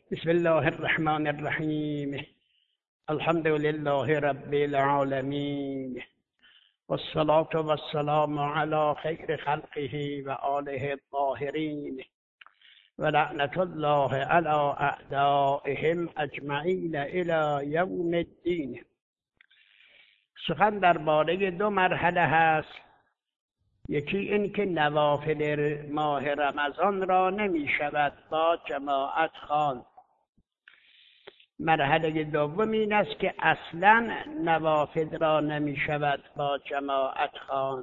بسم الله الرحمن الرحیم. الحمد لله رب العالمین والصلاة والسلام على خیر خلقه و آله الطاهرین و لعنت الله علی اعدائهم اجمعین الی یوم الدین. سخن درباره دو مرحله هست. یکی این که نوافل ماه رمضان را نمی شود با جماعت خواند. مرحله دوم این است که اصلا نوافل را نمی شود با جماعت خواند.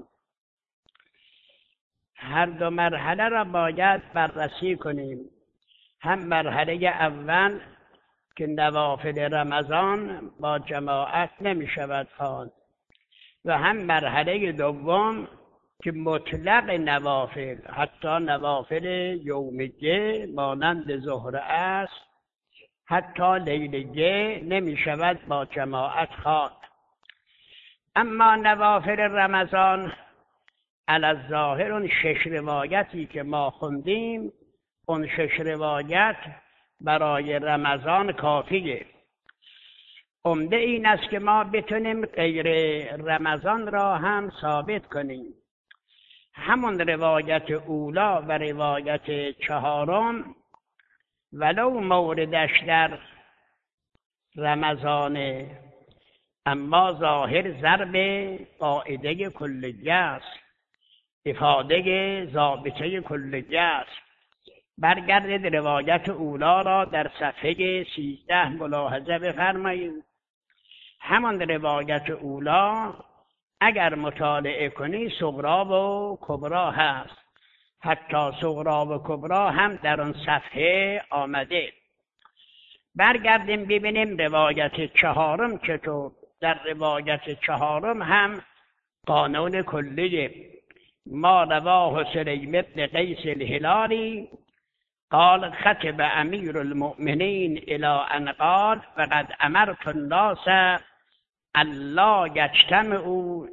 هر دو مرحله را باید بررسی کنیم. هم مرحله اول که نوافل رمضان با جماعت نمی شود خواند و هم مرحله دوم که مطلق نوافل، حتی نوافل یومیه مانند ظهر است، حتی لیلیه نمی شود با جماعت خواند. اما نوافل رمضان علی الظاهر اون 6 روایتی که ما خوندیم، اون 6 روایت برای رمضان کافیه. عمده این است که ما بتونیم غیر رمضان را هم ثابت کنیم. همون روایت اولا و روایت چهارم ولو موردش در رمضانه، اما ظاهر ضرب قاعده کلیه است، افاده ضابطه کلیه است. برگردید روایت اولا را در صفحه 13 ملاحظه بفرمایید. همان روایت اولا اگر مطالعه کنی صغرا و کبرا هست، حتی صغرا و کبرا هم در آن صفحه آمده. برگردیم ببینیم روایت چهارم چطور. در روایت چهارم هم قانون کلیه. ما رواه سلیم بن قیس الهلالی قال خطب امیر المؤمنین الى ان قال فقد امرت الناس الا یجتمعوا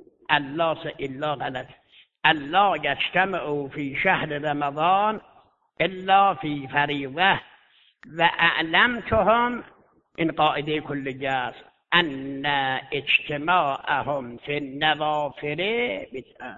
الا یجتمعوا فی شهر رمضان الا فی فریضه و اعلمتهم، این قاعده کلیه است، ان اجتماعهم فی النوافل بدعه.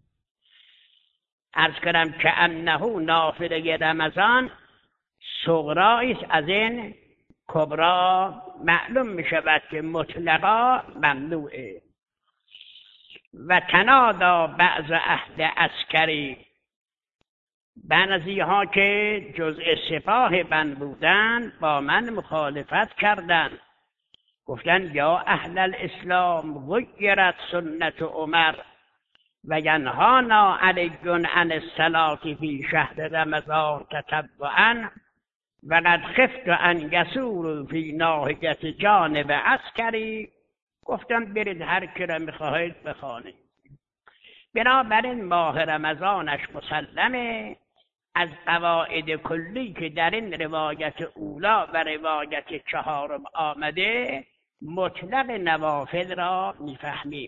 عرض کنم که انه نافله رمضان صغرایی است، از این کبرا معلوم می شود که مطلقا ممنوعه. و تنادا بعض اهل عسکری، بعضی ها که جزء سپاه من بودن با من مخالفت کردند، گفتن یا اهل الاسلام غیرت سنت عمر و ینهانا علی عن الصلاة فی شهر رمضان تطوعا و قد خفت ان یسوروا فی ناحیة جانب عسکری. گفتم برید هر کی را میخواهید بخوانید. بنابراین ماه رمضانش مسلمه. از قواعد کلی که در این روایت اولا و روایت چهارم آمده مطلق نوافل را میفهمیم.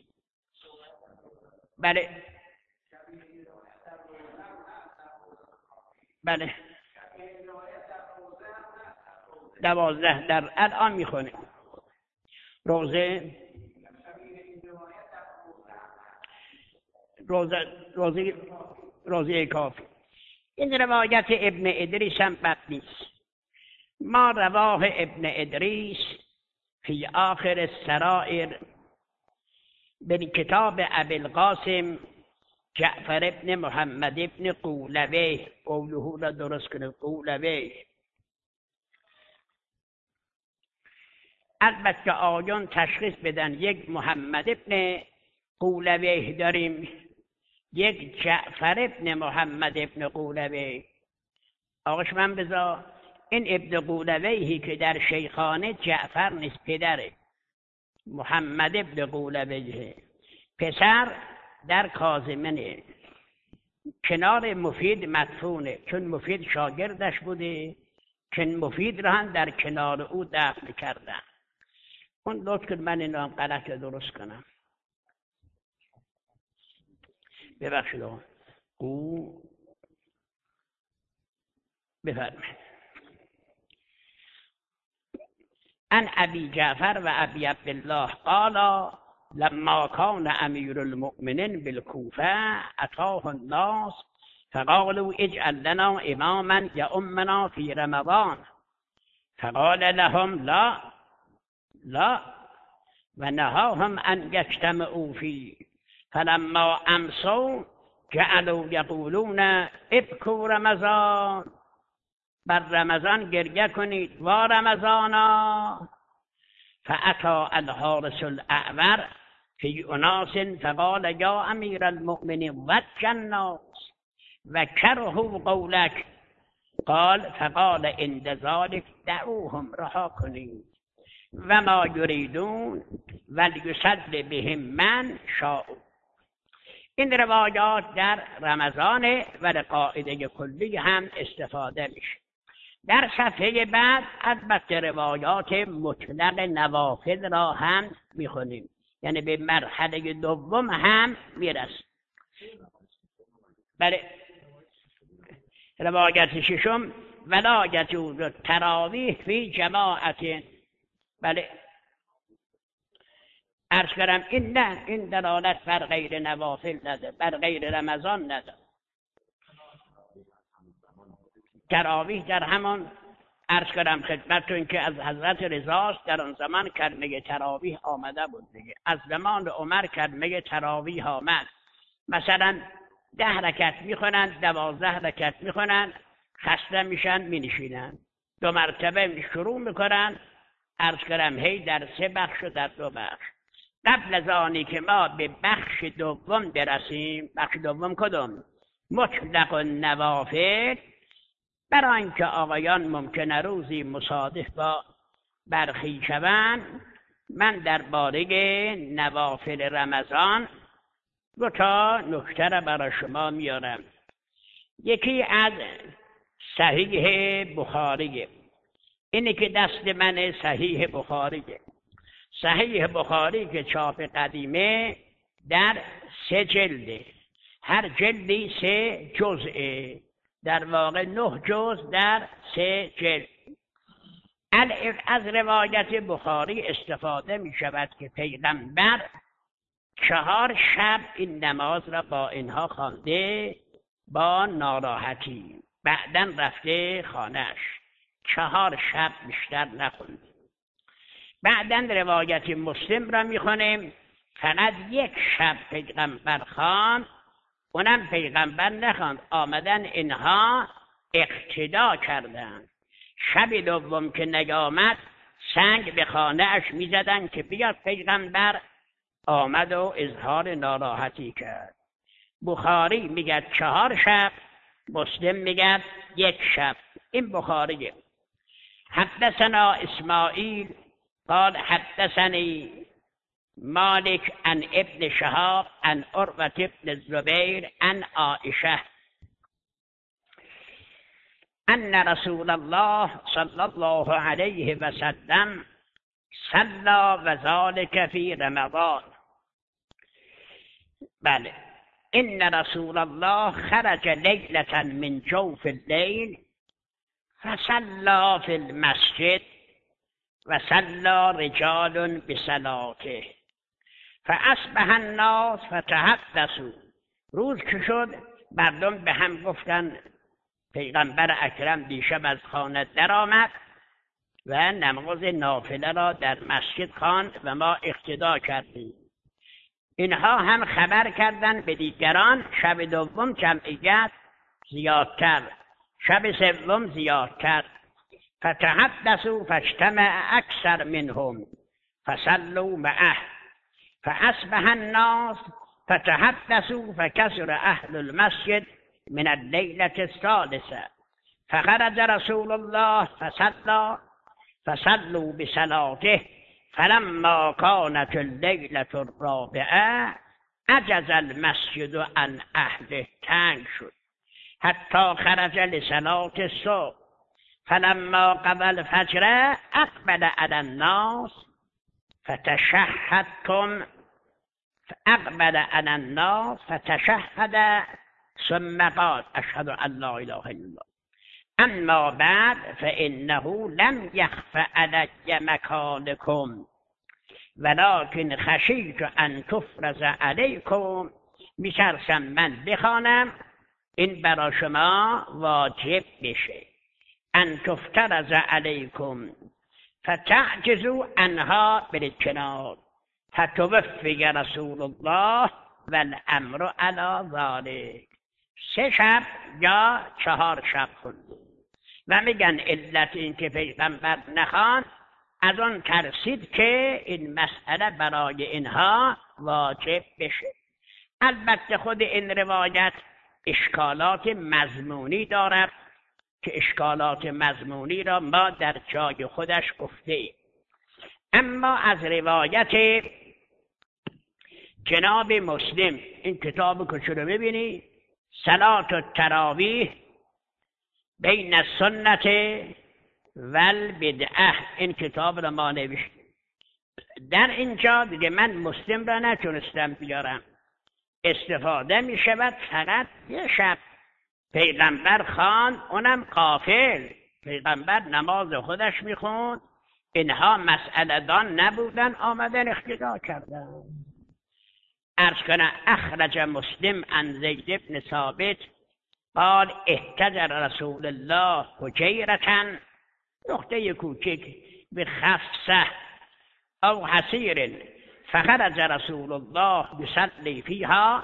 بله 12 در الان میخونیم. روزه کافی. این روایت ابن ادریس هم بد نیست. ما رواه ابن ادریس فی آخر السرائر من کتاب ابی القاسم جعفر ابن محمد ابن قولویه، قوله را درست کنه، قولویه. البته آیان تشخیص بدن یک محمد ابن قولویه داریم، یک جعفر ابن محمد ابن قولویه. آقاش من بذار این ابن قولویهی که در شیخانه جعفر نیست، پدره. محمد ابن قولویه پسر در کاظمنه، کنار مفید مدفونه، چون مفید شاگردش بوده، چون مفید را هم در کنار او دفن کردن. اون لطف کن من اینو هم غلط درست کنم، ببخشید آقا. او بفرمایید. عن ابي جعفر و ابي عبدالله قال لما كان امیر المؤمنین بالكوفه اتاه الناس فقالوا اجعل لنا اماما يؤمنا في رمضان فقال لهم لا ونهاهم ان يجتمعوا فيه فلما امسوا جعلوا یقولون ابکوا رمضان، بر رمضان گریه کنید و رمضانا. فأتی الحارس الاعور فی اناس فقال یا امیر المؤمنین وجه الناس و کرهوا قولک قال فقال عند ذلك دعوهم رها کنید و ما یریدون ولیصلی بهم من شاء. این روایات در رمضان و قاعده کلی هم استفاده میشه. در صفحه بعد البته روایات مطلق نوافل را هم میخونیم، یعنی به مرحله دوم هم میرسیم. بله، روایت ششم ولا یجوز التراویح فی جماعت. بله، عرض کردم این دلالت بر غیر نوافل نده، بر غیر رمضان نده. تراویح در همان عرض کردم خدمتتون که از حضرت رضا در آن زمان کلمه تراویح آمده بود دیگه. از زمان عمر کلمه تراویح آمد. مثلا 10 رکعت میخونن، 12 رکعت میخونن، خسته میشن مینشینن، 2 مرتبه شروع میکنن، عرض کردم هی در 3 بخش و در 2 بخش. قبل از آنی که ما به بخش دوم برسیم، بخش دوم کدوم؟ مطلق النوافل. برای اینکه آقایان ممکنه روزی مصادف با برخی شوند، من درباره نوافل رمضان 2 نکته را برای شما میارم. یکی از صحیح بخاریه، اینی که دست من صحیح بخاریه. صحیح بخاری که چاپ قدیمه در 3 جلده، هر جلدی 3 جزءه، در واقع 9 جزء در 3 جلد. از روایت بخاری استفاده می شود که پیغمبر 4 شب این نماز را با اینها خوانده با ناراحتی، بعداً رفته خانهش، 4 شب بیشتر نخونده. بعداً روایت مسلم را میخونیم فقط 1 شب پیغمبر خواند، اونم پیغمبر نخواند، آمدن اینها اقتدا کردن. شب دوم که نیامد سنگ به خانه اش میزدن که بیاد پیغمبر، آمد و اظهار ناراحتی کرد. بخاری میگه 4 شب، مسلم میگه 1 شب. این بخاریه. حدثنا اسماعیل قال حدثني مالك عن ابن شهاب عن عروة بن الزبير عن عائشة أن رسول الله صلى الله عليه وسلم صلى وذلك في رمضان. بله، إن رسول الله خرج ليلة من جوف الليل فصلى في المسجد وصلى رجال بصلاته فاصبح الناس فتحدثوا. روز که شد مردم به هم گفتن پیغمبر اکرم دیشب از خانه درآمد و نماز نافله را در مسجد خواند و ما اقتدا کردیم. اینها هم خبر کردن به دیگران. شب دوم جمعیت زیادتر، شب سوم زیادتر. فتحدثوا فاجتمع اکثر منهم فصلوا معه فاصبح الناس فتحدثوا فكثر اهل المسجد من الليلة الثالثة فخرج رسول الله فصلوا بصلاته فلما كانت الليلة الرابعة عجز المسجد عن اهله، تنگ شد حتى خرج لصلاة الصبح فلما قضى الفجر اقبل على الناس فتشهد ثم قال اشهد ان لا اله الا الله اما بعد فانه لم یخف علی مکانکم ولکن خشیت ان تفرض علیکم. میترسم من بخوانم این برای شما واجب بشه. ان تفترض علیکم فتعجزوا عنها بالاجتناب فتوفی رسول الله والامر علی ذلک. 3 شب یا 4 شب خوندیم و میگن علت این که پیغمبر نخوان از آن ترسید که این مسئله برای اینها واجب بشه. البته خود این روایت اشکالات مضمونی دارد که اشکالات مضمونی را ما در جای خودش گفتیم. اما از روایت جناب مسلم، این کتاب کوچولو رو ببینید، صلات التراویح بین السنت و البدعه، این کتاب را ما نوشتیم. در اینجا دیگه من مسلم را نتونستم بیارم، استفاده می شود فقط 1 شب پیغمبر خواند، اونم قافل. پیغمبر نماز خودش میخوند، اینها مسئله دان نبودن، آمدن اقتدا کردن. عرض کنه اخرج مسلم عن زید بن ثابت قال احتجر رسول الله حجیرة، نقطه کوچک بخفصه او حسیر، فخرج رسول الله يصلي فيها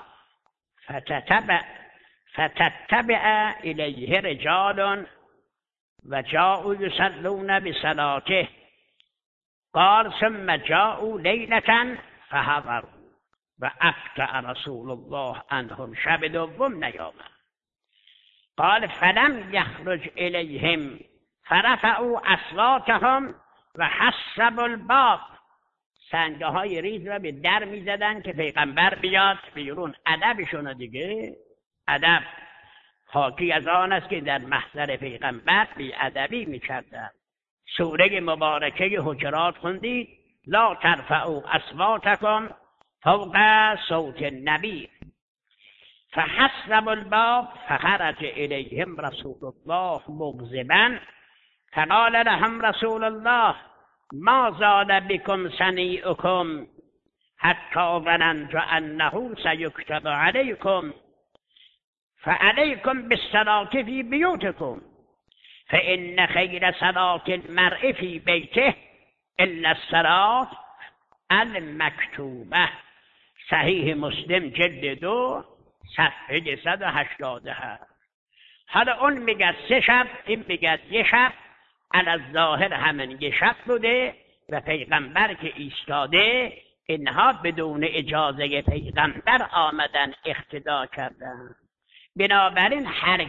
فتتبع إليه رجال وجاءوا يصلون بصلاته. قال ثم جاءوا ليلة فحضروا وأفتأ رسول الله عنهم شب دوم نیامد. قال فلم يخرج إليهم فرفعوا أصواتهم وحسبوا الباب. سنگه های ریز را به در می زدن که پیغمبر بیاد بیرون. ادبشون دیگه، ادب حاکی از آن است که در محضر پیغمبر بی ادبی می کردن. سوره مبارکه حجرات خوندید، لا ترفعوا اصواتکم فوق صوت النبی. فحسب الباب فخرج الیهم رسول الله مغضبا فقال لهم رسول الله ما زال بكم صنيعكم حتى ظننت انه سيكتب عليكم فعليكم بالصلاة في بيوتكم فإن خير صلاة المرء في بيته إلا الصلاة المكتوبة. صحیح مسلم جلد 2 صفحه 187. حالا اون میگه 3 شب، این میگه 1 شب. الظاهر همین 1 شب بوده و پیغمبر که ایستاده، اینها بدون اجازه پیغمبر آمدن اقتدا کردن. بنابراین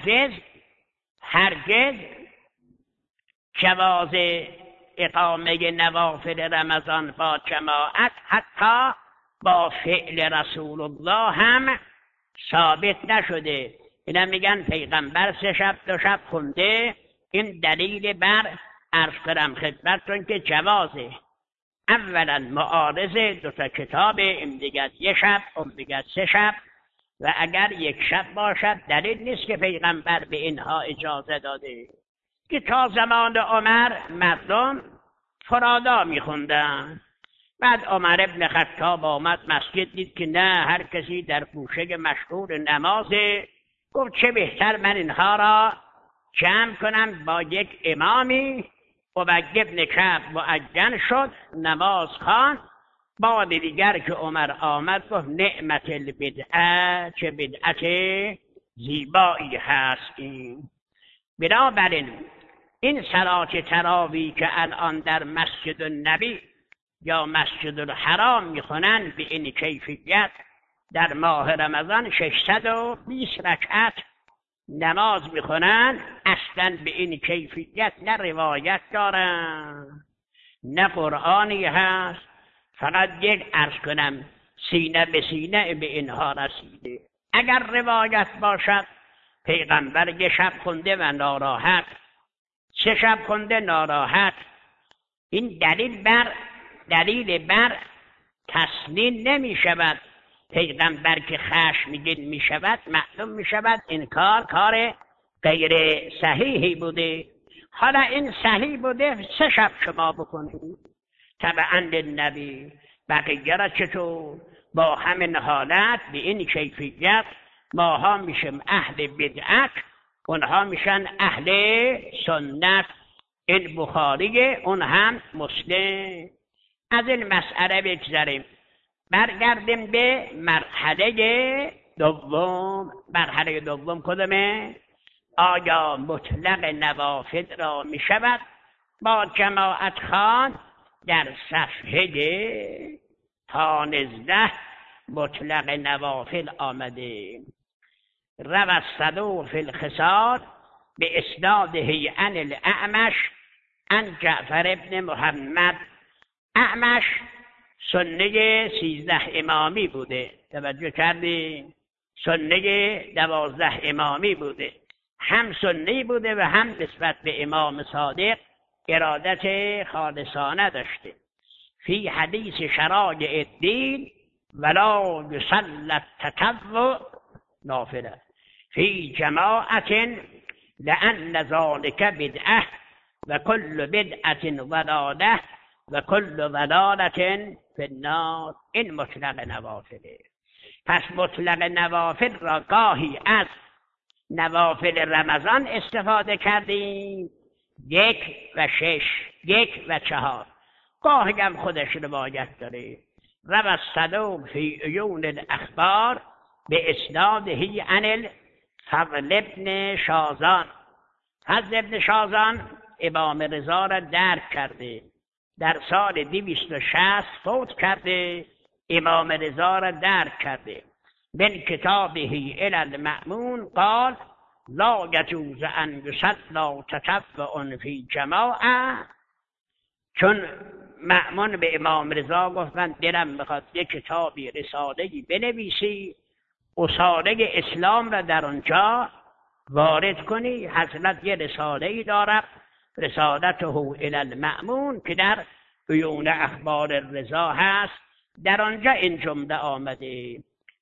هرگز جواز اقامه نوافل رمضان با جماعت حتی با فعل رسول الله هم ثابت نشده. اینا میگن پیغمبر 3 شب 2 شب خونده. این دلیل بر عرض کنم خدمتتون که جوازه. اولا معارضه 2 تا کتاب، این دیگر 1 شب، اون دیگر 3 شب، و اگر 1 شب باشد دلیل نیست که پیغمبر به اینها اجازه داده. که تا زمان عمر مردم فرادا میخوندن. بعد عمر ابن خطاب آمد مسجد، دید که نه، هر کسی در گوشه مشغول نمازه. گفت چه بهتر من اینها را جمع کنم با یک امامی. ابی بن کعب معین شد، نماز خواند. بعد دیگر که عمر آمد گفت نعمت البدعه، چه بدعت زیبایی هست این. بنابراین این صلات تراویح که الان در مسجد النبی یا مسجد الحرام میخونن به این کیفیت، در ماه رمضان 620 رکعت نماز میخونن، اصلا به این کیفیت نه روایت دارن نه قرآنی هست. فقط یک عرض کنم سینه به سینه به اینها رسیده. اگر روایت باشد پیغمبر 1 شب خونده و ناراحت، 3 شب خونده ناراحت، این دلیل بر تسنین نمی شود. پیغمبر که خشمگین می شود معلوم می شود این کار غیر صحیحی بوده. حالا این صحیح بوده 3 شب شما بکنید تبعا للنبی. بقیه را چطور؟ با همین حالت به این کیفیت ماها میشیم اهل بدعت، اونها میشن اهل سنت. این بخاریه، اون هم مسلم. از این مسئله بگذاریم، برگردیم به مرحله دوم. مرحله دوم کدومه؟ آیا مطلق نوافل را می شود با جماعت خوان؟ در صفحه 15 مطلق نوافل آمده. روى الصدوق فی الخصال به اسناده عن الاعمش عن جعفر ابن محمد. اعمش سنه 13 امامی بوده، توجه کردی؟ سنه 12 امامی بوده، هم سنی بوده و هم نسبت به امام صادق ارادت خالصانه داشته. فی حدیث شرایع الدین ولا یصلی التطوع نافله فی جماعت لأن ذلك بدعه و کل بدعت ضلاله و کل ضلالة فی النار. این مطلق نوافله. پس مطلق نوافل را گاهی از نوافل رمضان استفاده کردیم 1 و 6، 1 و 4. گاهی هم خودش روایت داره. روى الصدوق فی عیون الاخبار به اسناده عن الفضل ابن شازان. فضل ابن شازان امام رضا را درک کرده، در سال 260 فوت کرده. امام رضا را درک کرده. من کتابه الی المأمون قال لا یجوز ان یصلی تطوع فی جماعه. چون مأمون به امام رضا گفت من دلم میخواد یک کتابی رساله‌ای بنویسی، اصاله اسلام را در آنجا وارد کنی. حضرت یه رساله‌ای دارد، رسالته الی المأمون، که در عیون اخبار رضا هست. در آنجا این جمله آمده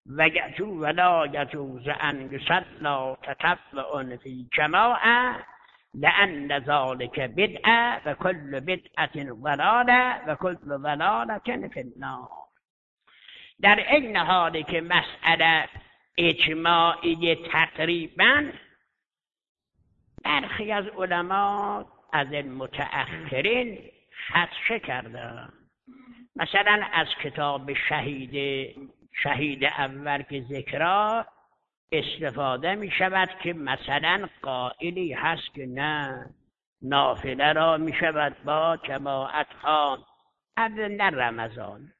ولا یجوز ان یصلی تطوع فی جماعه لأن ذلك بدعه و کل بدعت ضلاله و کل ضلاله فی النار. در این حالی که مسئله اجماعی تقریبا، برخی از علما از المتأخرین خدشه کردن. مثلا از کتاب شهید اول که ذکرها استفاده می شود که مثلا قائلی هست که نه، نافله را می شود با جماعت خوان نه رمضان.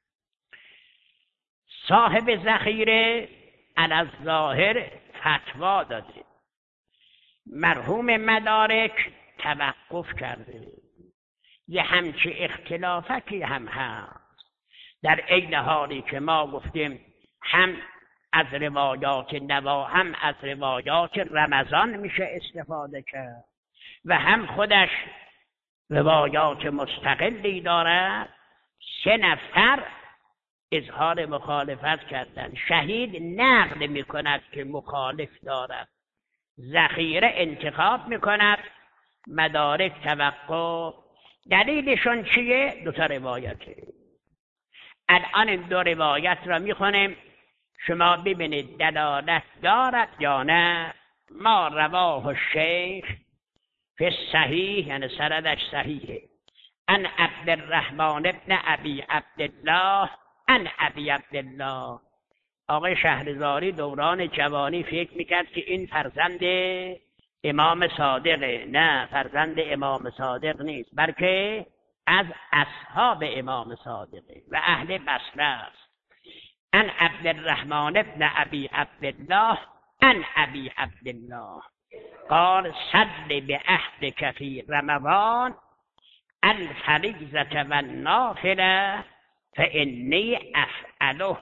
صاحب ذخیره علی الظاهر فتوا داده، مرحوم مدارک توقف کرده. یه همچه اختلافکی هم هست. در این حالی که ما گفتیم هم از روایات نوا هم از روایات رمضان میشه استفاده کرد و هم خودش روایات مستقلی دارد. 3 نفر اظهار مخالفت کردن. شهید نقل میکند که مخالف دارد، ذخیره انتخاب میکند، مدارک توقف. دلیلشون چیه؟ 2 تا روایته. الان این 2 روایت را میخونیم، شما ببینید دلالت دارد یا نه. ما رواه الشیخ فی الصحیح، یعنی سندش صحیحه، عن عبدالرحمن ابن ابی عبدالله عن ابی عبدالله. آقای شهرزاری دوران جوانی فکر میکرد که این فرزند امام صادقه. نه، فرزند امام صادق نیست، بلکه از اصحاب امام صادقه و اهل بصره است. عن عبدالرحمن ابن ابی عبدالله عن ابی عبدالله قال صل بعهدك فی رمضان الفریضة و النافله فانی افعله.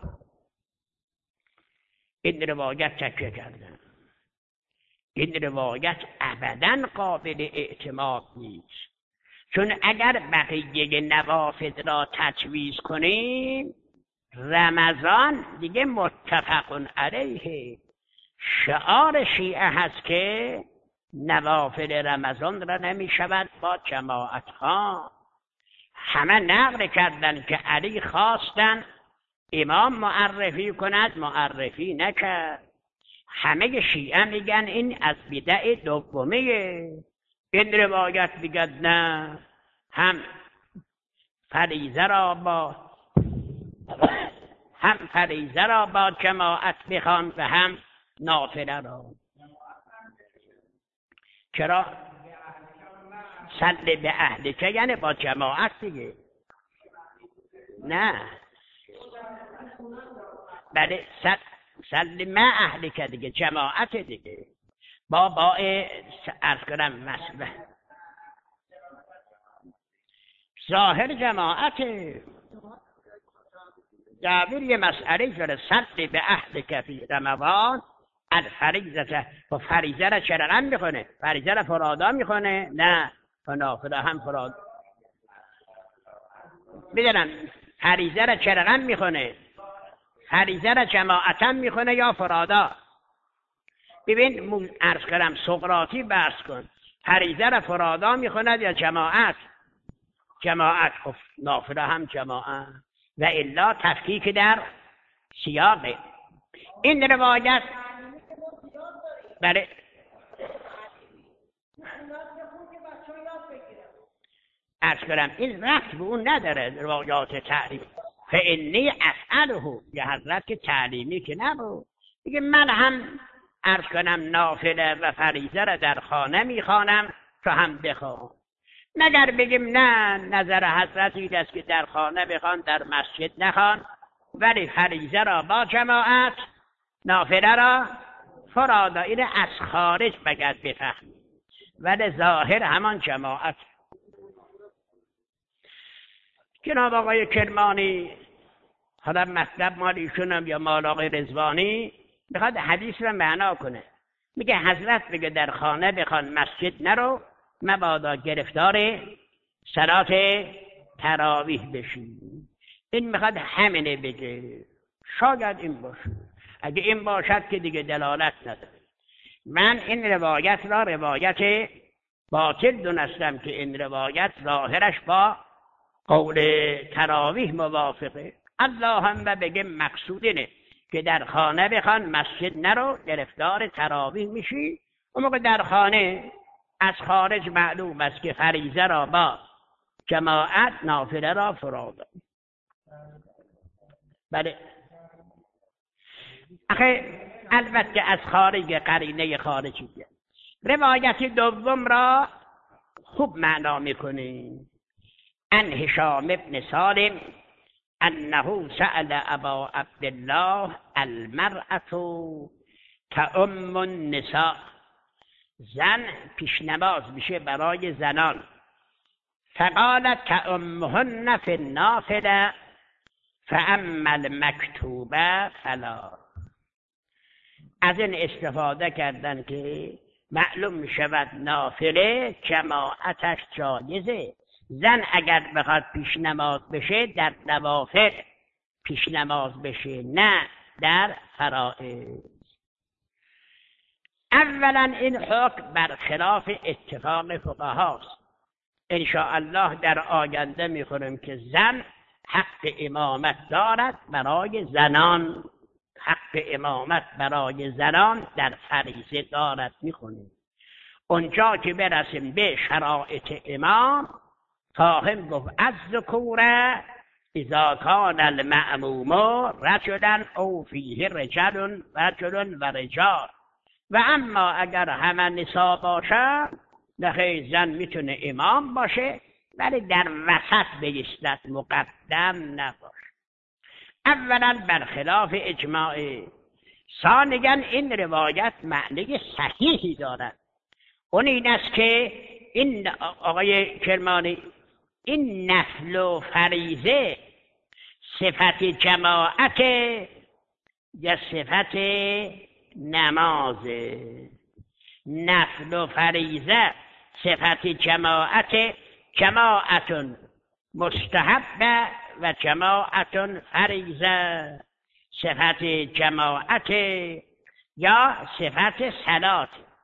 این روایت تکیه کردن. این روایت ابداً قابل اعتماد نیست، چون اگر بقیه نوافل را تجویز کنیم رمضان دیگه متفق علیه. شعار شیعه هست که نوافل رمضان را نمی شود با جماعت ها. همه نقل کردن که علی خواستن امام معرفی کند، معرفی نکرد. همه شیعه میگن این از بدع دومیه. این روایت میگن نه، هم فریضه را با جماعت بخوان و هم نافله را. چرا؟ صل به اهلک یعنی با جماعت دیگه. نه بله، صل مع اهلک دیگه، جماعت دیگه. با عرض کنم مسئله ظاهر جماعت. جابر یه مسئله شده صل به اهلک فی رمضان الفریضه. و فریضه را چرا میخونه؟ فریضه را فرادا میخونه؟ نه، نافله هم فراد. بدونم فریضه را چرا میخونه؟ فریضه را جماعتا میخونه یا فرادا؟ ببین عرض کنم سقراطی بحث کن، فریضه را فرادا میخوند یا جماعت؟ جماعت. خب نافله هم جماعت، و الا تفکیک در سیاقه. این روایت بله عرض کنم این رفت به اون نداره روایات تعلیم. فانی افعله یه حضرت که تعلیمی که نبود دیگه. من هم عرض کنم نافله و فریضه را در خانه میخوانم تو هم بخوان. مگر بگیم نه، نظر حضرت این است که در خانه بخوان در مسجد نخوان، ولی فریضه را با جماعت، نافله را فرادا. این از خارج بگرد بفهمید، ولی ظاهر همان جماعت. جناب آقای کرمانی، حالا مطلب مال ایشونم یا مال آقای رضوانی، میخواد حدیث رو معنا کنه. میگه حضرت بگه در خانه بخوان مسجد نرو، مبادا گرفتار صلات تراویح بشی. این میخواد همینه بگه. شاید این باشه. اگه این باشد که دیگه دلالت نداره. من این روایت را روایت باطل دونستم که این روایت ظاهرش با قول تراویح موافقه. الله هم بگه مقصود اینه که در خانه بخوان مسجد نرو، گرفتار تراویح میشی. اون موقع در خانه از خارج معلوم است که فریضه را با جماعت، نافله را فرادا. بله آخه البته از خارج قرینه خارجی. روایت دوم را خوب معنا میکنیم. ان هشام ابن سالم انه سأل ابا عبدالله المرأة كأم النساء. زن پیش نماز میشه برای زنان. فقالت كأمهن في النافله فاما المکتوبه فلا. از این استفاده کردن که معلوم میشود نافله جماعتش جایزه. زن اگر بخواد پیش نماز بشه در نوافل پیش نماز بشه، نه در فرائض. اولا این حکم برخلاف اتفاق فقهاست. ان شاء الله در آینده میخونیم که زن حق امامت دارد برای زنان. حق امامت برای زنان در فریضه دارد میخونیم. اونجا که برسیم به شرایط امام، فاهم گفت از ذکوره اذا کان المأموم رجلا او فیه رجل و رجال. و اما اگر همه نساء باشه، نخیر زن میتونه امام باشه ولی در وسط بایستد، مقدم نباشه. اولا برخلاف اجماع. ثانیاً این روایت معنی صحیحی دارد. اون این است که این آقای کرمانی، این نفل و فریضه صفت جماعت یا صفت نماز؟ نفل و فریضه صفت جماعت. جماعت مستحبه و جماعت فریضه. صفت جماعت یا صفت صلات.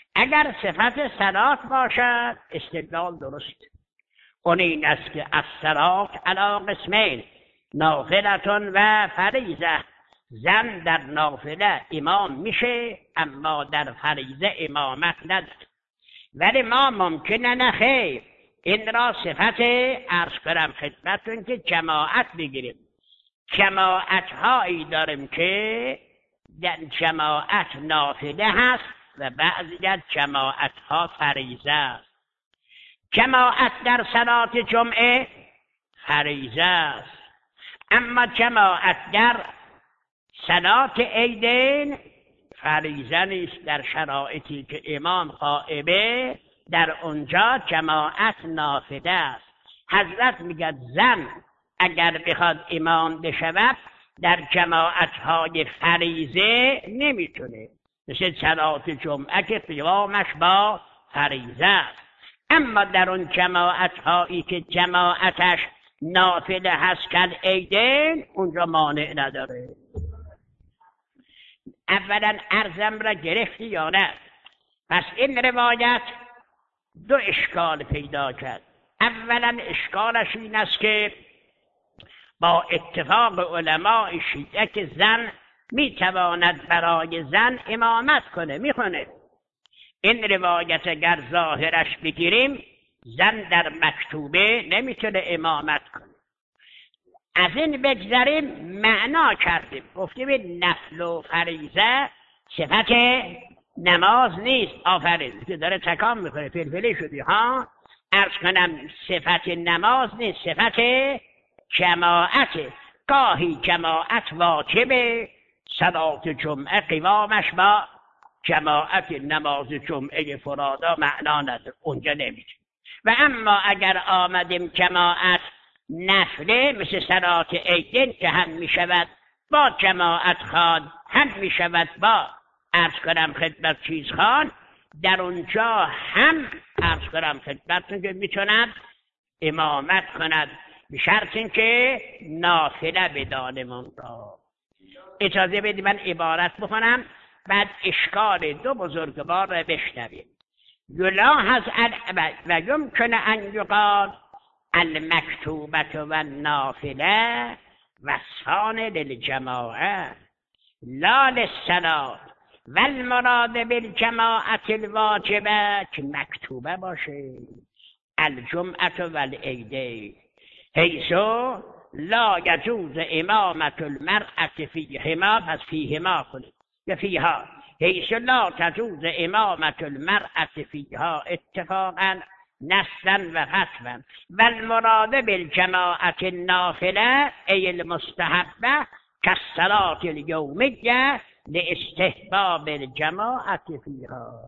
اگر صفت صلات باشد استدلال درست. اون این است که الصلات علی قسمین نافلتون و فریضه. زن در نافله امام میشه اما در فریضه امامت نداره. ولی ما ممکنه نخیر این را صفت عرض کنم خدمتون که جماعت بگیریم. جماعت هایی داریم که در جماعت نافله هست و بعضی از جماعت ها فریضه است. جماعت در صلات جمعه فریضه است، اما جماعت در صلات عیدین فریضه نیست. در شرایطی که امام غائبه در اونجا جماعت نافله است. حضرت میگه زن اگر بخواد امام بشود در جماعت های فریضه نمیتونه، مثل صلات جمعه که قیامش با فریضه است. اما در اون جماعت هایی که جماعتش نافله هست کل عیدین اونجا مانع نداره. اولا عرضم را گرفتی یا نه؟ پس این روایت دو اشکال پیدا کرد. اولا اشکالش این است که با اتفاق علماء شیعه که زن میتواند برای زن امامت کنه، میکنه. این روایت اگر ظاهرش بگیریم زن در مکتوبه نمیتونه امامت کنه. از این بگذاریم معنا کردیم، گفتیم نفل و فریضه صفت نماز نیست. آفرین که داره تکام میکنه، فلفلی شدی ها. عرض کنم صفت نماز نیست، صفت جماعت. گاهی جماعت واجبه، صلات جمعه قوامش با جماعت نماز جمعه فرادا معنا نداره، اونجا نمیشه. و اما اگر آمدیم جماعت نفله مثل صلات عیدین که هم میشود با جماعت خان، هم میشود با عرض کنم خدمت چیز خان، در اونجا هم عرض کنم خدمت که میتوند امامت کند، به شرط اینکه نافله بدانم. را اجازه بدید من عبارت بکنم بعد اشکال دو بزرگوار را بشنویم. یلاحظ و یمکن ان یقال المکتوبه و النافله وصفان للجماعه لا للصلات و المراد بالجماعه الواجبه که مکتوبه باشه الجمعه و العیدین حیث لا یجوز امامه المرأة فیهما. پس فیهما کنید یا فیها. حیث لا تجوز امامه المرأة فیها اتفاقا نصا و فتوا و المراد بالجماعة النافله ای المستحبه كالصلاة الیومیه لاستحباب الجماعة فیها.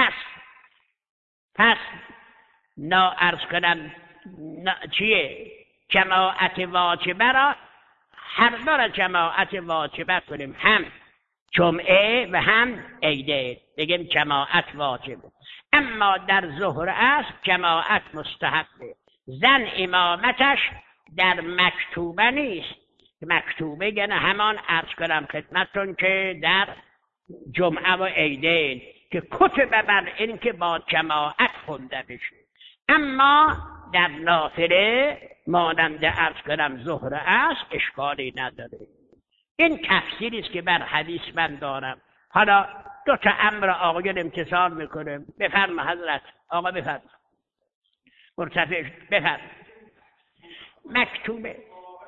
پس عرض کنم چیه؟ جماعت واجبه را هر دو جماعت واجبه کنیم، هم جمعه و هم عیدین، بگیم جماعت واجبه. اما در ظهر است جماعت مستحبه. زن امامتش در مکتوبه نیست. مکتوبه یعنی همان عرض کنم خدمتتون که در جمعه و عیدین که کتب بر این که با جماعت خونده بشه. اما در نافله مانند عرض کنم ظهر است اشکالی نداره. این تفسیری است که بر حدیث من دارم. حالا دو تا امر آقایان امتثال میکنه. بفرما حضرت آقا، بفرما مرتفع بفرما. مکتوبه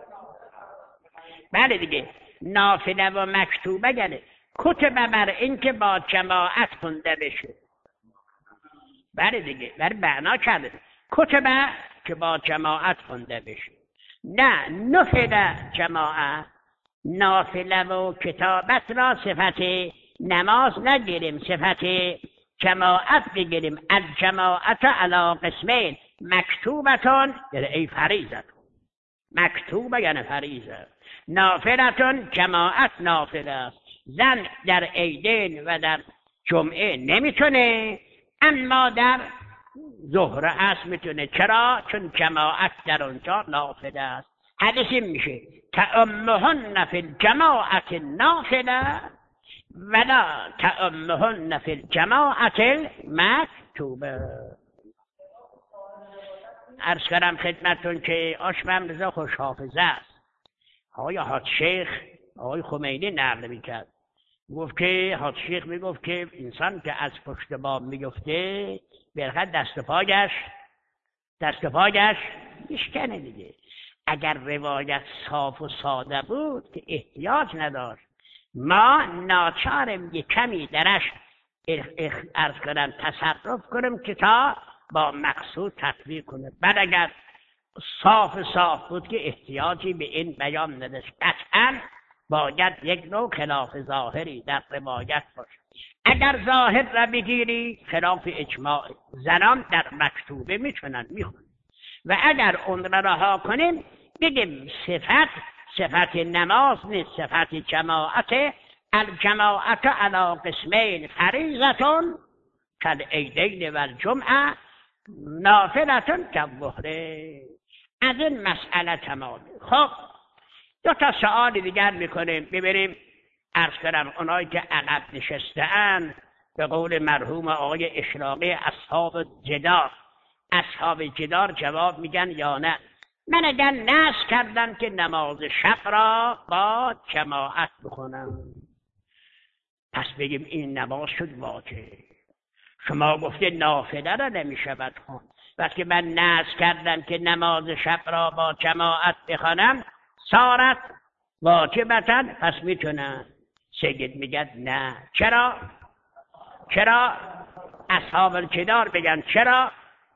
بله دیگه، نافله و مکتوبه یعنی کتب بر این که با جماعت خونده بشه. بله دیگه، بر معنا کرده کتبه که با جماعت خونده بشه. نه نفل جماعت، نافله و کتابت را صفت نماز نگیریم، صفت جماعت بگیریم. الجماعت علی قسمین مکتوبتون یعنی ای فریضتون، مکتوبه یعنی فریضه، نافلتون جماعت نافله است. زن در عیدین و در جمعه نمیتونه، اما در ظهر است میتونه. چرا؟ چون جماعت در اونجا نافله است. حدیثی میشه تأمهن فی الجماعت نافله، ولا تأمهن فی الجماعت المکتوبه. عرض کردم خدمتون که آشم رضا خوش حافظه است. آقای حاج شیخ آقای خمینی نقل میکرد، گفت که حاج شیخ میگفت که انسان که از پشت بام میفته برخط دست و پاگش میشکنه دیگه. اگر روایت صاف و ساده بود که احتیاج نداشت، ما ناچارم یه کمی درش عرض کنم تصرف کنم که تا با مقصود تطبیق کنه. بعد اگر صاف بود که احتیاجی به این بیان نداشت. قطعا باید یک نوع خلاف ظاهری در روایت باشه. اگر ظاهر را بگیری خلاف اجماع، زنان در مکتوبه میتونن میخونن، و اگر اون را رها کنیم بگیم صفت نماز نیست، صفت جماعت. الجماعت علی قسمین، فریضتون کالعیدین و الجمعه، نافلتون کالظهر. از این مسئله تمام. خب دو تا سوال دیگر میکنیم، ببینیم عرض کنم اونایی که عقب نشسته‌اند به قول مرحوم آقای اشراقی اصحاب جدار جواب میگن یا نه. من اگر نص کردم که نماز شب را با جماعت بخونم، پس بگیم این نماز شد واجب. شما گفته نافله را نمیشود خوند، پس که من نص کردم که نماز شب را با جماعت بخوانم صارت واجبتا، پس میتونم. سید میگه نه. چرا اصحاب الجدار بگن چرا؟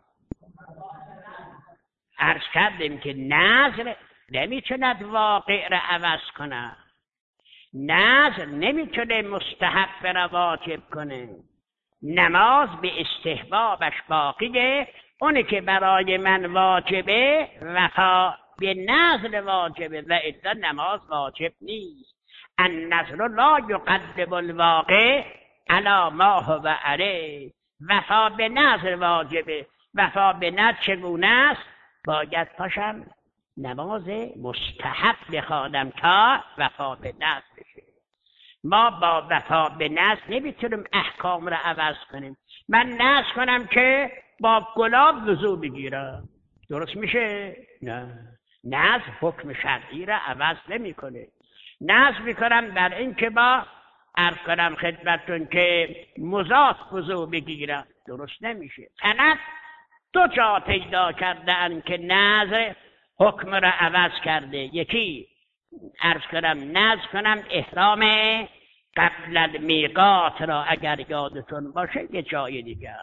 عرض کردیم که نظر نمیتوند واقع را عوض کنه، نظر نمیتونه مستحب را واجب کنه. نماز به استحبابش باقیه، اونی که برای من واجبه وفا به نظر واجبه و الا نماز واجب نیست. النظر لا یقدم الواقع علی ما هو علیه. وفا به نظر واجبه. وفا به نظر چگونه است؟ باید پاشم نماز مستحب بخوانم تا وفا به نظر بشه. ما با وفا به نظر نمیتونیم احکام را عوض کنیم. من نظر کنم که با گلاب وضو بگیرم، درست میشه؟ نه. نظر حکم شرعی را عوض نمیکنه. نظر میکنم در این که با عرض کنم خدمتتون که مضاف وضو بگیرم، درست نمیشه. فقط دو جا پیدا کردن که نظر حکم را عوض کرده. یکی عرض کنم نظر کنم احرام قبل المیقات را اگر یادتون باشه یه جای دیگر.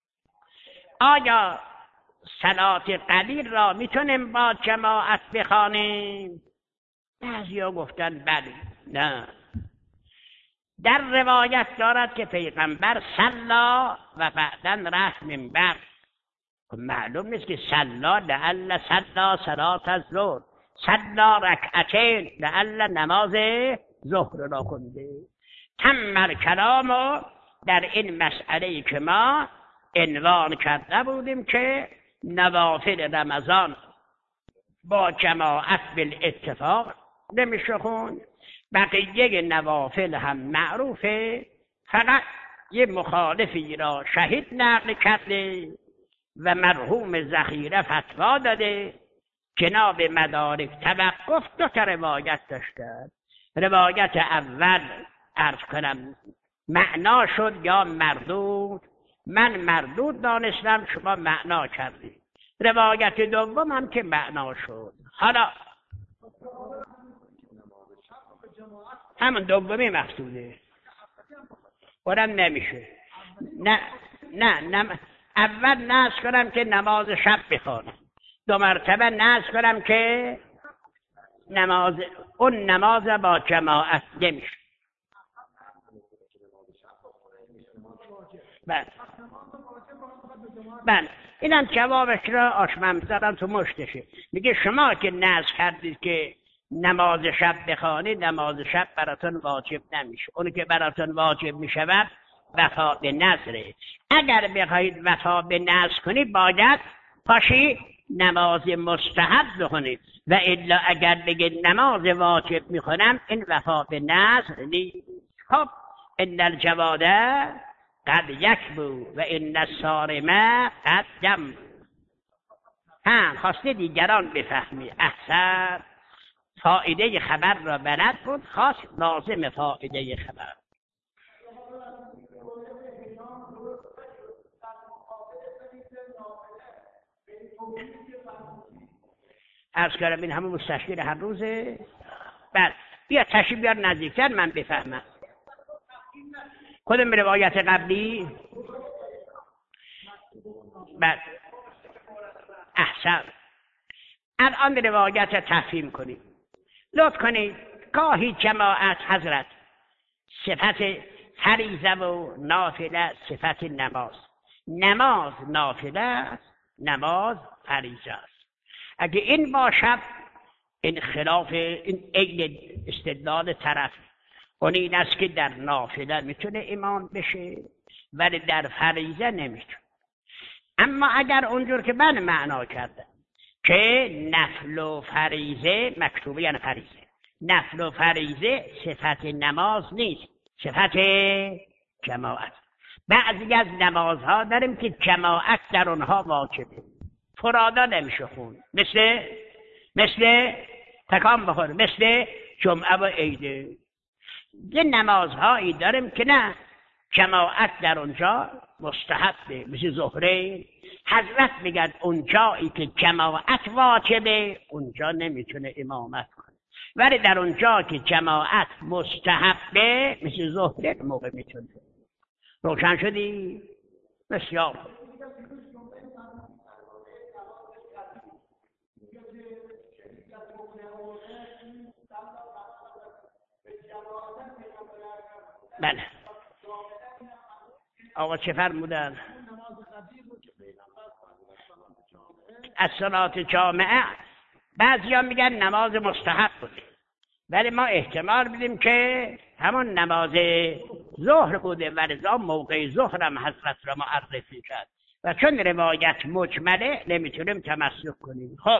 آیا صلات قلیل را میتونیم با جماعت بخوانیم؟ بعضیا گفتن بله. نه. در روایت دارد که پیغمبر صلا و بعدن رفت منبر. معلوم نیست که صلا لعل صلا صلات الظهر، صلا رکعتین لعل نماز ظهر را خونده. تم کلامو در این مسئله که ما عنوان کرده بودیم که نوافل رمضان با جماعت بالاتفاق نمیشه خوند. بقیه نوافل هم معروفه، فقط یه مخالفی را شهید نقل کرده و مرحوم ذخیره فتوا داده. جناب مدارک توقف دو تا روایت داشتند. روایت اول عرض کنم معنا شد یا مردود، من مردود دانستم، شما معنا کردید. روایت دوم هم که معنا شد. حالا همون دومی مقصوده، اونم نمیشه. نه اول ناز کنم که نماز شب بخوانم، دو مرتبه ناز کنم که اون نماز با جماعت نمیشه. بله اینم جوابش را آشمم زدن تو مشتشه. میگه شما که نذر کردید که نماز شب بخوانید، نماز شب براتون واجب نمیشه. اونی که براتون واجب میشود وفا به نذره. اگر بخواید وفا به نذر کنید باید پاشی نماز مستحب بخونید، و الا اگر بگید نماز واجب میخونم این وفا به نذر نیست. خب ان الجواد قد یکبو و ان الصارم قد جم. خواسته دیگران بفهمی. احسن. فایده خبر را بلد بود، خواست لازم فایده خبر. عرض کردم این همون مستشفیر هر روزه. بله بیا تشریف بیار نزدیکتر من بفهمم. کدوم روایت قبلی؟ بله احسن. الان روایت تفهیم کنید. لطف کنید گاهی جماعت حضرت صفت فریضه و نافله صفت نماز. نماز نافله است، نماز فریضه است. اگه این باشد این خلاف این عین استدلال طرف. اون این است که در نافله میتونه امام بشه ولی در فریضه نمیتونه. اما اگر اونجور که من معنا کردم که نفل و فریضه مکتوبه یعنی فریضه، نفل و فریضه صفت نماز نیست، صفت جماعت. بعضی از نمازها داریم که جماعت در اونها واجبه، فرادا نمیشه خون، مثل تکان بخور، مثل جمعه و عیده. یه نمازهایی داریم که نه جماعت در اونجا مستحبه، مثل ظهره. حضرت میگن اونجایی که جماعت واجبه اونجا نمیتونه امامت کنه، ولی در اونجا که جماعت مستحبه مثل ظهره موقع میتونه. روشن شدی؟ بسیار. بله آقا چه فرمودن؟ از صلات جامعه بعضی ها میگن نماز مستحب بوده، ولی ما احتمال میدیم که همون نماز ظهر بوده و لذا موقع ظهر هم حضرت را معرفی کرد و چون روایت مجمله نمیتونیم تمسک کنیم. خب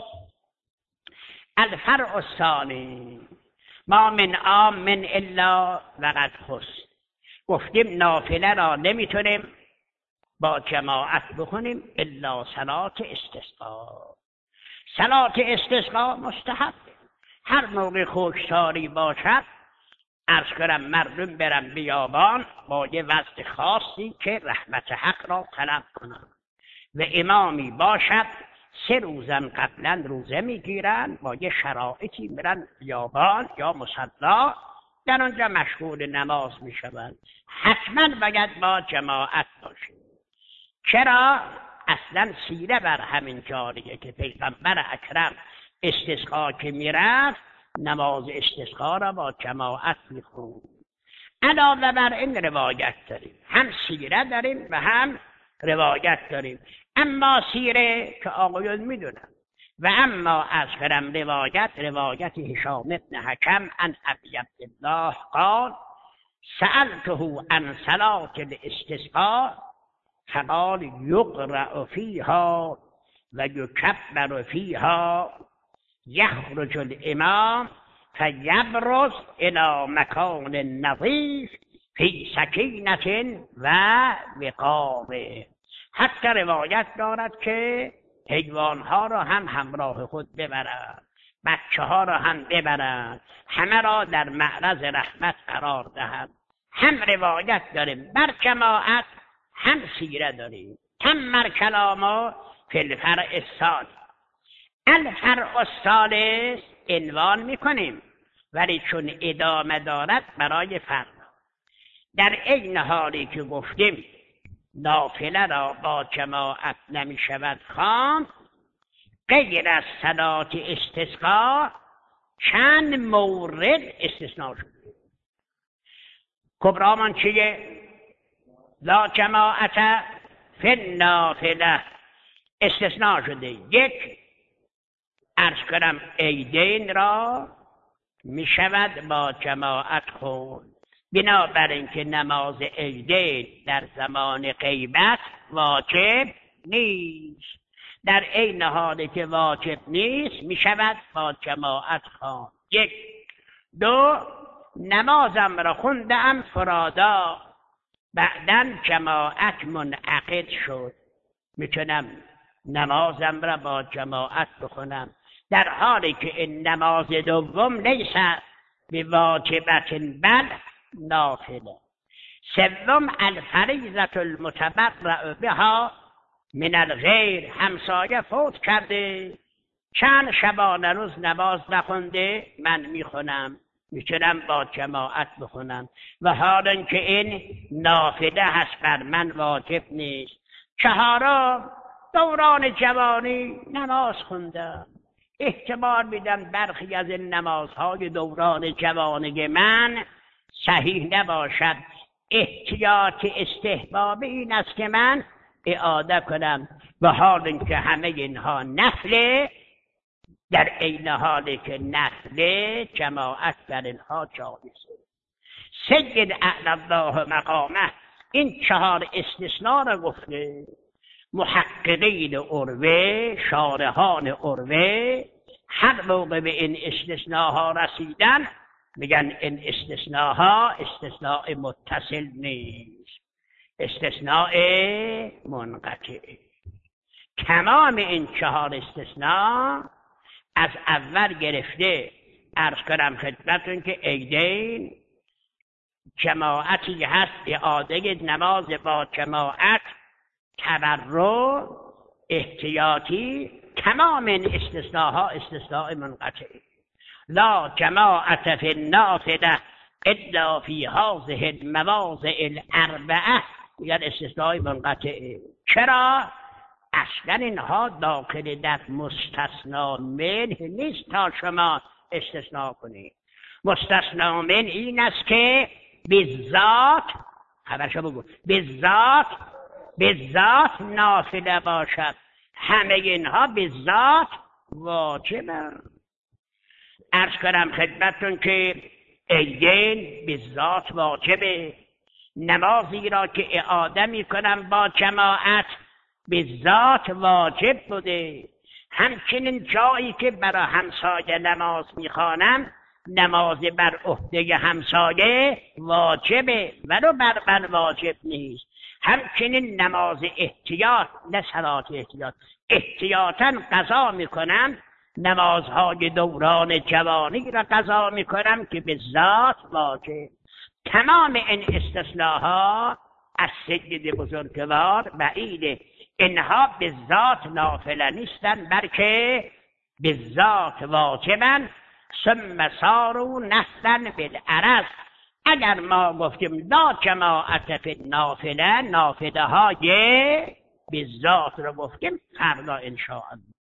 الفرع الثانی ما من عام من الا وقد خص. گفتیم نافله را نمیتونیم با جماعت بخونیم الا صلات استسقا. صلات استسقا مستحب. هر موقع خشکسالی باشد عرض کنم مردم برن بیابان با یه وضع خاصی که رحمت حق را طلب کنند و امامی باشد 3 روزم قبلا روزه میگیرن با یه شرایطی میرن بیابان یا مصلا در آنجا مشغول نماز میشوند. حتما باید با جماعت باشیم. چرا؟ اصلا سیره بر همین جاریه که پیغمبر اکرم استسقا که میرفت نماز استسقا را با جماعت میخوند. علاوه بر این روایت داریم، هم سیره داریم و هم روایت داریم. اما سیره که آقایون میدونن و اما از فرم روایت هشام بن حکم عن ابی عبدالله قال سألته عن صلاة الاستسقاء فقال یقرأ فیها و یکبر فیها یخرج الامام فیبرز الى مکان نظیف فی سکینة و وقار. حتی روایت دارد که حیوانها را هم همراه خود ببرد، بچه ها را هم ببرد، همه را در معرض رحمت قرار دهد. هم روایت داریم بر جماعت هم سیره داریم. تم کلام فی الفرع الثانی. الفرع الثالث عنوان میکنیم ولی چون ادامه دارد برای فرق. در عین حالی که گفتیم نافله را با جماعت نمی شود خواند، غیر از صلات استسقا چند مورد استثناء شد. کبرامان چیه؟ لا جماعت فی النافله استثناء شده. 1 عرض کنم عیدین را می شود با جماعت خوند، بنابراین که نماز عیدین در زمان غیبت واجب نیست. در عین حالی که واجب نیست می شود با جماعت خواند. 1. 2 نمازم را خوندم فرادا، بعداً جماعت منعقد شد. میتونم نمازم را با جماعت بخونم، در حالی که این نماز دوم لیس بواجبت بل نافله. سوم الفریضة المتبرع بها من الغیر، همسایه فوت کرده چند شبانه روز نماز نخونده، من میخونم، میتونم با جماعت بخونم و حالا که این نافله هست بر من واجب نیست. چهارم دوران جوانی نماز خوندم، احتمال میدم برخی از این نمازهای دوران جوانی من صحیح نباشد، احتیاط استحبابی این است که من اعاده کنم و حال که همه اینها نفله، در عین حالی که نفله جماعت در اینها جایزه. سید اعلی الله مقامه این چهار استثناء را گفته. محققین عروه، شارحان عروه هر موقع به این استثناها رسیدن میگن این استثناها استثناء متصل نیست، استثناء منقطع. تمام این چهار استثناء از اول گرفته عرض کنم خدمتون که عیدین جماعتی هست، اعاده نماز با جماعت، تبرع، احتیاطی، تمام این استثناءها استثناء منقطع. لا جماعت فی النافله الا فی هذه المواضع الاربعه، میگن استثناء منقطع. چرا؟ اصلا اینها داخل در مستثنا من نیست تا شما استثناء کنید. مستثنا من این است که بالذات، خبرشو بگو، بالذات نافله باشد. همه اینها بالذات واجبه. عرض کنم خدمتتون که عیدین بالذات واجبه. نمازی را که اعاده میکنم با جماعت بالذات واجب بوده. همچنین جایی که برای همسایه نماز میخوانم، نماز بر عهده همسایه واجبه ولو بر من واجب نیست. همچنین نماز احتیاط، نه صلات احتیاط، احتیاطاً قضا میکنم، نمازهای دوران جوانی را قضا میکنم که به ذات واجب. تمام این استثناءها از سید بزرگوار بعیده. اینها به ذات نافله نیستن بلکه به ذات واجبن. ثم صاروا نفلا بالعرض. اگر ما گفتیم لا جماعت فی النافله، نافله های به ذات رو گفتیم، فردا انشاءالله